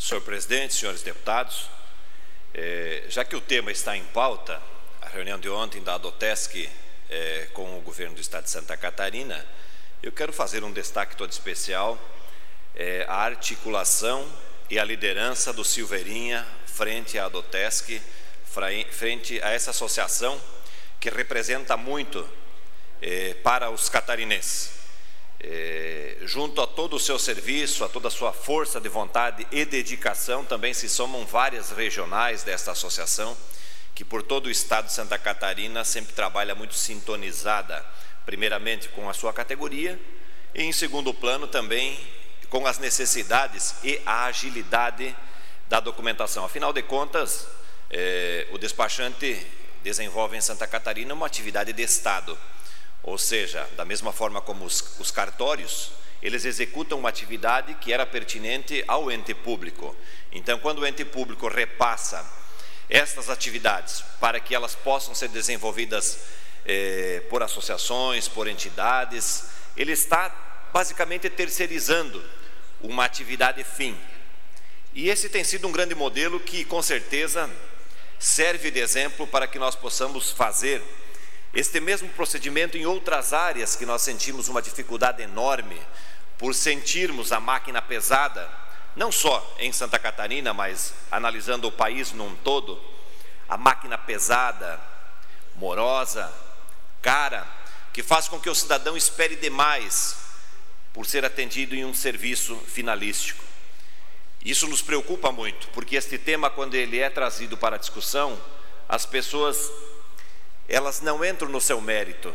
Senhor presidente, senhores deputados, já que o tema está em pauta, a reunião de ontem da ADOTESC com o governo do estado de Santa Catarina, eu quero fazer um destaque todo especial, a articulação e a liderança do Silveirinha frente à ADOTESC, frente a essa associação que representa muito para os catarinenses. Junto a todo o seu serviço, a toda a sua força de vontade e dedicação, também se somam várias regionais desta associação, que por todo o estado de Santa Catarina sempre trabalha muito sintonizada, primeiramente com a sua categoria e em segundo plano também com as necessidades e a agilidade da documentação. Afinal de contas, o despachante desenvolve em Santa Catarina uma atividade de estado. Ou seja, da mesma forma como os cartórios, eles executam uma atividade que era pertinente ao ente público. Então, quando o ente público repassa estas atividades para que elas possam ser desenvolvidas por associações, por entidades, ele está basicamente terceirizando uma atividade fim. E esse tem sido um grande modelo que, com certeza, serve de exemplo para que nós possamos fazer este mesmo procedimento em outras áreas que nós sentimos uma dificuldade enorme por sentirmos a máquina pesada, não só em Santa Catarina, mas analisando o país num todo, a máquina pesada, morosa, cara, que faz com que o cidadão espere demais por ser atendido em um serviço finalístico. Isso nos preocupa muito, porque este tema, quando ele é trazido para a discussão, as pessoas elas não entram no seu mérito,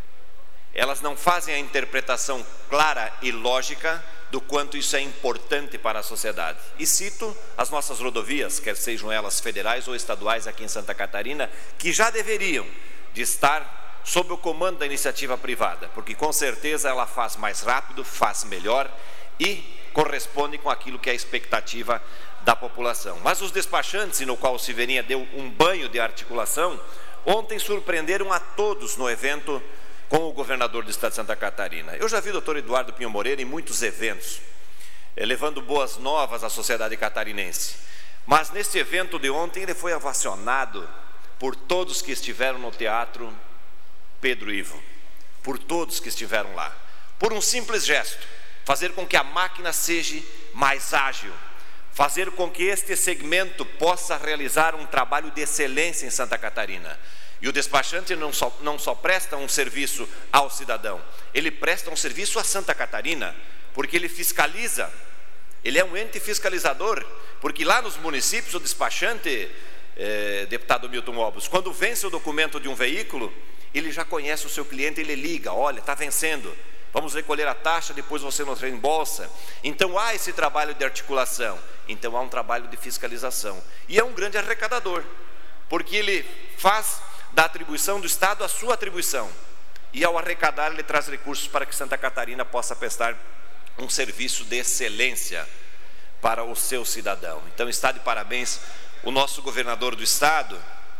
elas não fazem a interpretação clara e lógica do quanto isso é importante para a sociedade. E cito as nossas rodovias, quer sejam elas federais ou estaduais aqui em Santa Catarina, que já deveriam de estar sob o comando da iniciativa privada, porque com certeza ela faz mais rápido, faz melhor e corresponde com aquilo que é a expectativa da população. Mas os despachantes, no qual o Silveirinha deu um banho de articulação, ontem surpreenderam a todos no evento com o governador do estado de Santa Catarina. Eu já vi o doutor Eduardo Pinho Moreira em muitos eventos, levando boas novas à sociedade catarinense. Mas nesse evento de ontem ele foi ovacionado por todos que estiveram no Teatro Pedro Ivo, por todos que estiveram lá, por um simples gesto, fazer com que a máquina seja mais ágil, fazer com que este segmento possa realizar um trabalho de excelência em Santa Catarina. E o despachante não só presta um serviço ao cidadão, ele presta um serviço a Santa Catarina, porque ele fiscaliza, ele é um ente fiscalizador, porque lá nos municípios o despachante, deputado Milton Obos, quando vence o documento de um veículo, ele já conhece o seu cliente, ele liga, olha, está vencendo, vamos recolher a taxa, depois você nos reembolsa. Então há esse trabalho de articulação, então há um trabalho de fiscalização. E é um grande arrecadador, porque ele faz da atribuição do Estado a sua atribuição. E ao arrecadar, ele traz recursos para que Santa Catarina possa prestar um serviço de excelência para o seu cidadão. Então está de parabéns o nosso governador do Estado,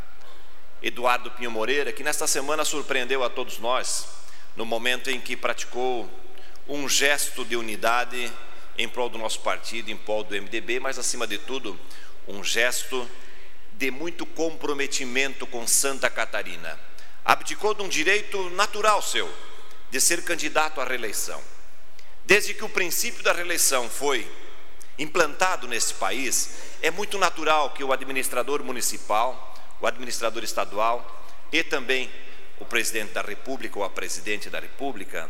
Eduardo Pinho Moreira, que nesta semana surpreendeu a todos nós, no momento em que praticou um gesto de unidade em prol do nosso partido, em prol do MDB, mas acima de tudo, um gesto de muito comprometimento com Santa Catarina. Abdicou de um direito natural seu, de ser candidato à reeleição. Desde que o princípio da reeleição foi implantado nesse país, é muito natural que o administrador municipal, o administrador estadual e também o presidente da República ou a presidente da República,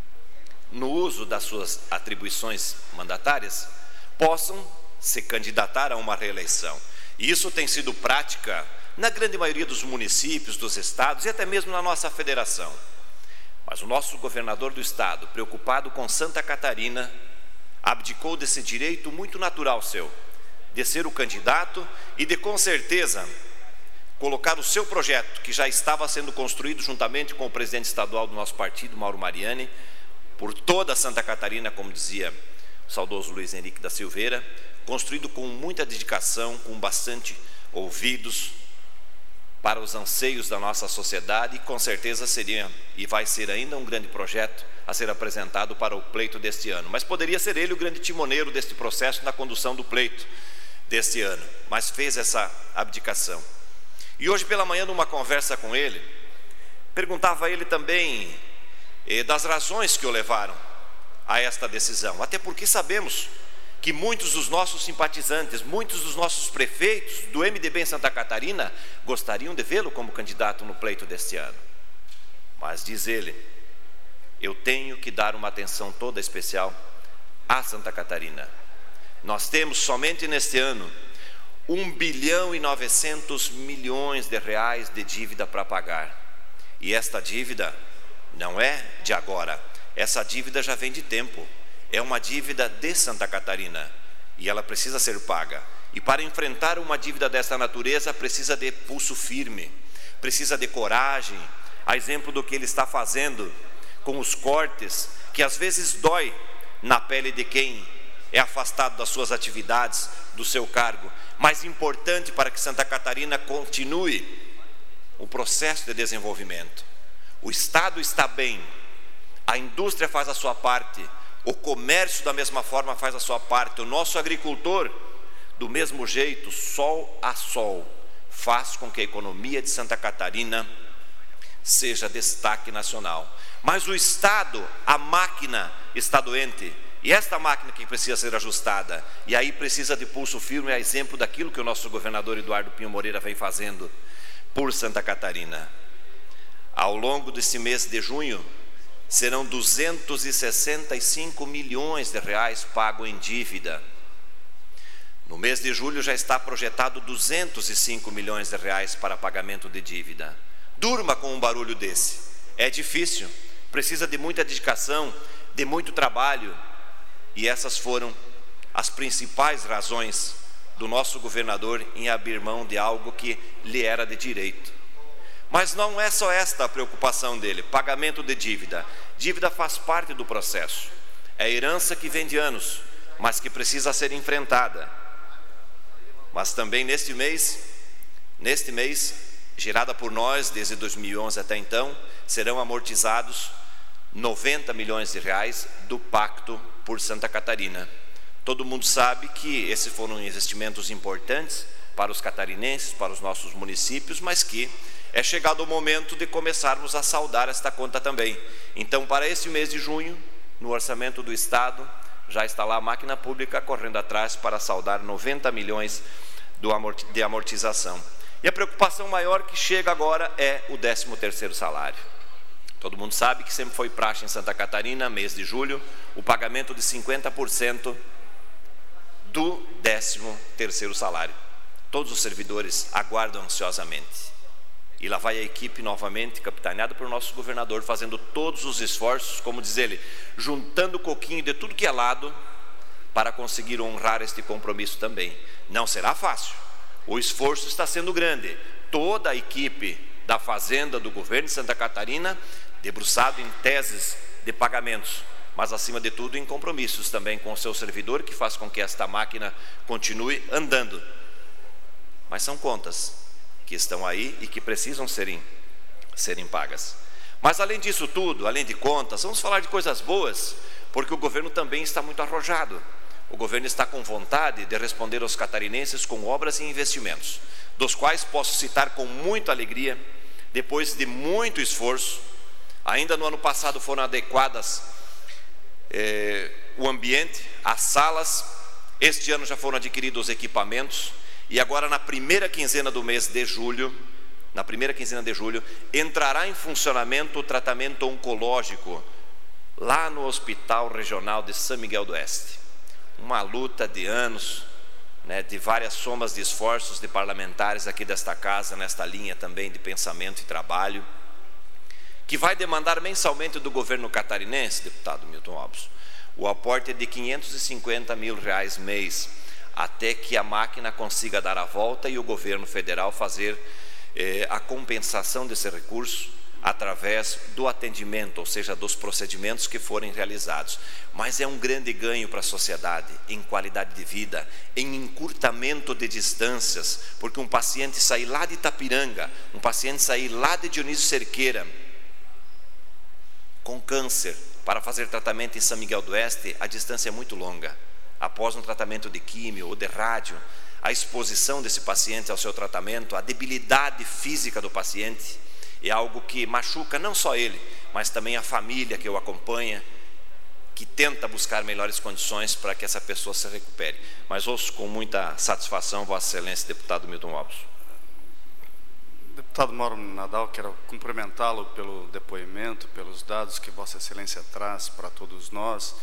no uso das suas atribuições mandatárias, possam se candidatar a uma reeleição. E isso tem sido prática na grande maioria dos municípios, dos estados e até mesmo na nossa federação. Mas o nosso governador do estado, preocupado com Santa Catarina, abdicou desse direito muito natural seu, de ser o candidato e de, com certeza, colocar o seu projeto, que já estava sendo construído juntamente com o presidente estadual do nosso partido, Mauro Mariani, por toda Santa Catarina, como dizia o saudoso Luiz Henrique da Silveira, construído com muita dedicação, com bastante ouvidos para os anseios da nossa sociedade, e com certeza seria e vai ser ainda um grande projeto a ser apresentado para o pleito deste ano. Mas poderia ser ele o grande timoneiro deste processo na condução do pleito. deste ano, mas fez essa abdicação. E hoje pela manhã, numa conversa com ele, perguntava a ele também das razões que o levaram a esta decisão, até porque sabemos que muitos dos nossos simpatizantes, muitos dos nossos prefeitos do MDB em Santa Catarina gostariam de vê-lo como candidato no pleito deste ano. Mas diz ele, eu tenho que dar uma atenção toda especial a Santa Catarina. Nós temos somente neste ano 1,9 bilhão de reais de dívida para pagar. E esta dívida não é de agora, essa dívida já vem de tempo. É uma dívida de Santa Catarina e ela precisa ser paga. E para enfrentar uma dívida dessa natureza precisa de pulso firme, precisa de coragem, a exemplo do que ele está fazendo com os cortes, que às vezes dói na pele de quem é afastado das suas atividades, do seu cargo, mas importante para que Santa Catarina continue o processo de desenvolvimento. O Estado está bem, a indústria faz a sua parte, o comércio da mesma forma faz a sua parte, o nosso agricultor, do mesmo jeito, sol a sol, faz com que a economia de Santa Catarina seja destaque nacional. Mas o Estado, a máquina está doente, e esta máquina que precisa ser ajustada, e aí precisa de pulso firme, a exemplo daquilo que o nosso governador Eduardo Pinho Moreira vem fazendo por Santa Catarina. Ao longo desse mês de junho, serão 265 milhões de reais pagos em dívida. No mês de julho já está projetado 205 milhões de reais para pagamento de dívida. Durma com um barulho desse. É difícil, precisa de muita dedicação, de muito trabalho. E essas foram as principais razões do nosso governador em abrir mão de algo que lhe era de direito. Mas não é só esta a preocupação dele, pagamento de dívida. Dívida faz parte do processo. É herança que vem de anos, mas que precisa ser enfrentada. Mas também neste mês, gerada por nós desde 2011 até então, serão amortizados 90 milhões de reais do Pacto por Santa Catarina. Todo mundo sabe que esses foram investimentos importantes para os catarinenses, para os nossos municípios, mas que é chegado o momento de começarmos a saldar esta conta também. Então, para esse mês de junho, no orçamento do Estado, já está lá a máquina pública correndo atrás para saldar 90 milhões de amortização. E a preocupação maior que chega agora é o 13º salário. Todo mundo sabe que sempre foi praxe em Santa Catarina, mês de julho, o pagamento de 50% do 13º salário. Todos os servidores aguardam ansiosamente. E lá vai a equipe novamente, capitaneada pelo nosso governador, fazendo todos os esforços, como diz ele, juntando o coquinho de tudo que é lado, para conseguir honrar este compromisso também. Não será fácil, o esforço está sendo grande. Toda a equipe da Fazenda do governo de Santa Catarina, debruçado em teses de pagamentos, mas acima de tudo em compromissos também com o seu servidor, que faz com que esta máquina continue andando. Mas são contas que estão aí e que precisam serem pagas. Mas além disso tudo, além de contas, vamos falar de coisas boas, porque o governo também está muito arrojado. O governo está com vontade de responder aos catarinenses com obras e investimentos, dos quais posso citar com muita alegria, depois de muito esforço. Ainda no ano passado foram adequadas o ambiente, as salas. Este ano já foram adquiridos os equipamentos. E agora na primeira quinzena do mês de julho, entrará em funcionamento o tratamento oncológico lá no Hospital Regional de São Miguel do Oeste. Uma luta de anos, de várias somas de esforços de parlamentares aqui desta casa, nesta linha também de pensamento e trabalho, que vai demandar mensalmente do governo catarinense, deputado Milton Obos, o aporte de 550 mil reais mês, até que a máquina consiga dar a volta e o governo federal fazer a compensação desse recurso através do atendimento, ou seja, dos procedimentos que forem realizados. Mas é um grande ganho para a sociedade, em qualidade de vida, em encurtamento de distâncias, porque um paciente sair lá de Itapiranga, um paciente sair lá de Dionísio Cerqueira, com câncer, para fazer tratamento em São Miguel do Oeste, a distância é muito longa. Após um tratamento de químio ou de rádio, a exposição desse paciente ao seu tratamento, a debilidade física do paciente, é algo que machuca não só ele, mas também a família que o acompanha, que tenta buscar melhores condições para que essa pessoa se recupere. Mas ouço com muita satisfação Vossa Excelência, deputado Milton Alves. Deputado Mauro Nadal, quero cumprimentá-lo pelo depoimento, pelos dados que Vossa Excelência traz para todos nós.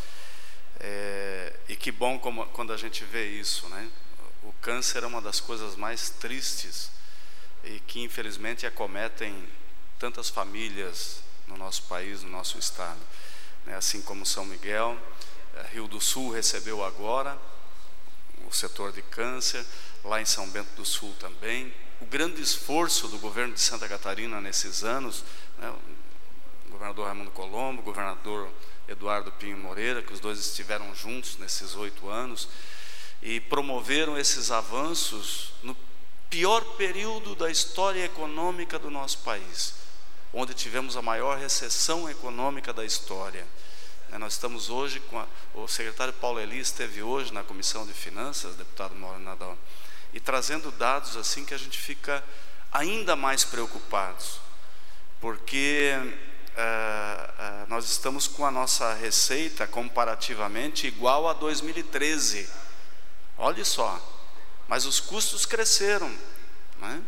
E que bom quando a gente vê isso, né? O câncer é uma das coisas mais tristes e que infelizmente acometem tantas famílias no nosso país, no nosso estado. Assim como São Miguel, Rio do Sul recebeu agora o setor de câncer, lá em São Bento do Sul também. O grande esforço do governo de Santa Catarina nesses anos, né, o governador Raimundo Colombo, o governador Eduardo Pinho Moreira, que os dois estiveram juntos nesses 8 anos, e promoveram esses avanços no pior período da história econômica do nosso país, onde tivemos a maior recessão econômica da história. Nós estamos hoje o secretário Paulo Eli esteve hoje na Comissão de Finanças, deputado Mauro Nadal, e trazendo dados assim que a gente fica ainda mais preocupados, porque nós estamos com a nossa receita comparativamente igual a 2013. Olha só, mas os custos cresceram, né?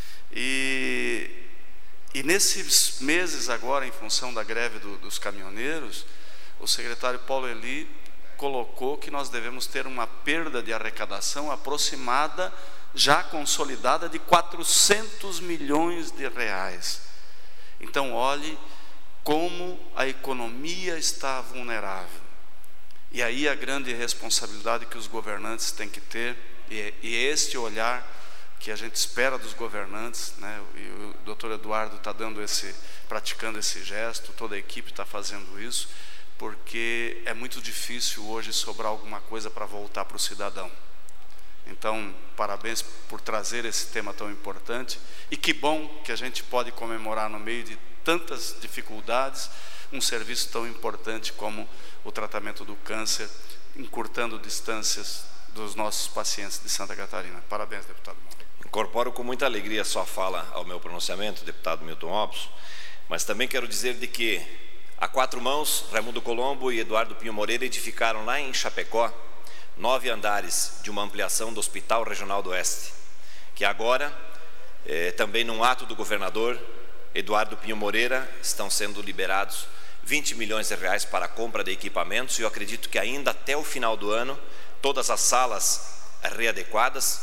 E nesses meses agora, em função da greve dos caminhoneiros, o secretário Paulo Eli colocou que nós devemos ter uma perda de arrecadação aproximada, já consolidada, de 400 milhões de reais. Então, olhe como a economia está vulnerável. E aí a grande responsabilidade que os governantes têm que ter, e este olhar que a gente espera dos governantes, né? E o doutor Eduardo está praticando esse gesto, toda a equipe está fazendo isso, porque é muito difícil hoje sobrar alguma coisa para voltar para o cidadão. Então, parabéns por trazer esse tema tão importante, e que bom que a gente pode comemorar no meio de tantas dificuldades, um serviço tão importante como o tratamento do câncer, encurtando distâncias dos nossos pacientes de Santa Catarina. Parabéns, deputado Mauro. Incorporo com muita alegria a sua fala ao meu pronunciamento, deputado Milton Alves, mas também quero dizer de que a 4 mãos, Raimundo Colombo e Eduardo Pinho Moreira edificaram lá em Chapecó 9 andares de uma ampliação do Hospital Regional do Oeste, que agora, também num ato do governador Eduardo Pinho Moreira, estão sendo liberados 20 milhões de reais para a compra de equipamentos, e eu acredito que ainda até o final do ano, todas as salas readequadas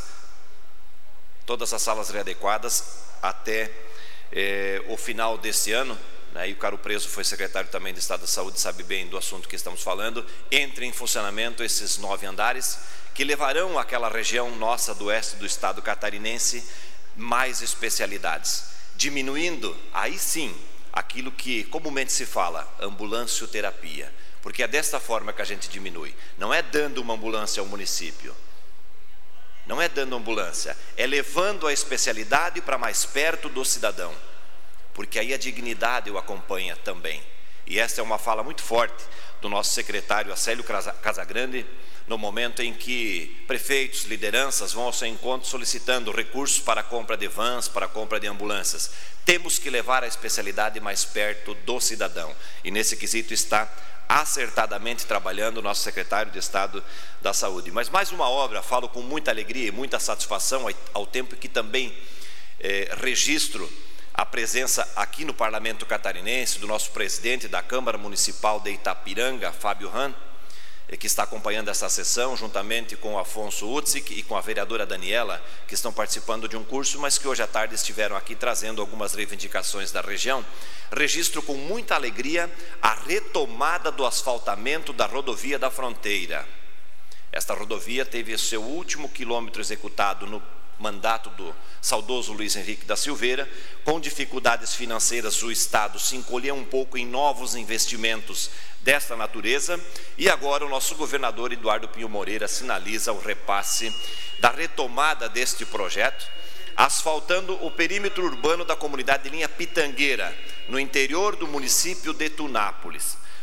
até o final desse ano, né, e o Caro Preso foi secretário também de Estado da Saúde, sabe bem do assunto que estamos falando, entre em funcionamento esses 9 andares, que levarão àquela região nossa do oeste do estado catarinense mais especialidades, diminuindo, aí sim, aquilo que comumente se fala, ambulancioterapia, porque é desta forma que a gente diminui, não é dando uma ambulância ao município, não é dando ambulância, é levando a especialidade para mais perto do cidadão, porque aí a dignidade o acompanha também. E essa é uma fala muito forte do nosso secretário Acélio Casagrande, no momento em que prefeitos, lideranças vão ao seu encontro solicitando recursos para a compra de vans, para a compra de ambulâncias. Temos que levar a especialidade mais perto do cidadão, e nesse quesito está acertadamente trabalhando o nosso secretário de Estado da Saúde. Mas mais uma obra, falo com muita alegria e muita satisfação, ao tempo que também registro a presença aqui no Parlamento Catarinense do nosso presidente da Câmara Municipal de Itapiranga, Fábio Ran, que está acompanhando essa sessão, juntamente com o Afonso Utzik e com a vereadora Daniela, que estão participando de um curso, mas que hoje à tarde estiveram aqui trazendo algumas reivindicações da região. Registro com muita alegria a retomada do asfaltamento da rodovia da Fronteira. Esta rodovia teve o seu último quilômetro executado no mandato do saudoso Luiz Henrique da Silveira. Com dificuldades financeiras, o Estado se encolheu um pouco em novos investimentos desta natureza, e agora o nosso governador Eduardo Pinho Moreira sinaliza o repasse da retomada deste projeto, asfaltando o perímetro urbano da comunidade de Linha Pitangueira, no interior do município de Tunápolis.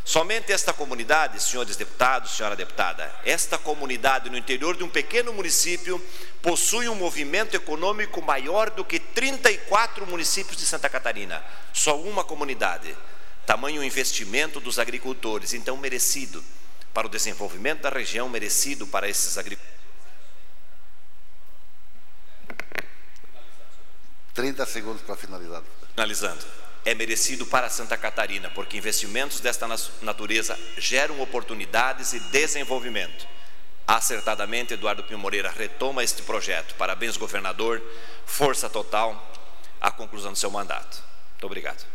Somente esta comunidade, senhores deputados, senhora deputada, esta comunidade no interior de um pequeno município possui um movimento econômico maior do que 34 municípios de Santa Catarina. Só uma comunidade. Tamanho investimento dos agricultores, então merecido para o desenvolvimento da região, merecido para esses agricultores. 30 segundos para finalizar. Finalizando. É merecido para Santa Catarina, porque investimentos desta natureza geram oportunidades e desenvolvimento. Acertadamente, Eduardo Pinho Moreira retoma este projeto. Parabéns, governador. Força total à conclusão do seu mandato. Muito obrigado.